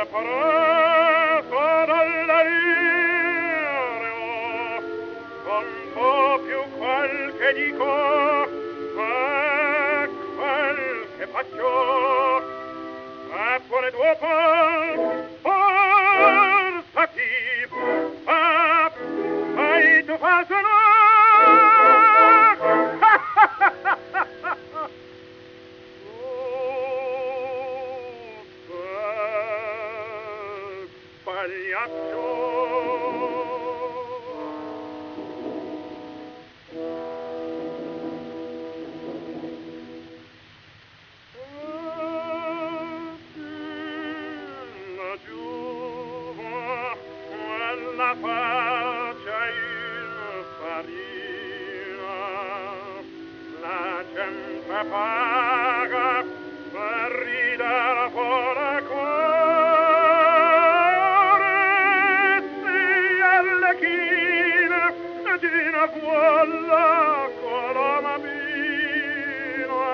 preso dall'aereo, non so più quel che dico e quel che faccio, eppure dopo forzati, fai tu falso no. La faccia infarina, la gente paga per ridere fuori cuore, sì alle chine di una buona colomabina,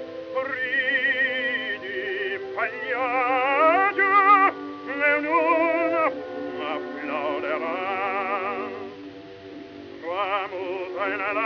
ridi pagliaggio e non applauderà. Ramusa in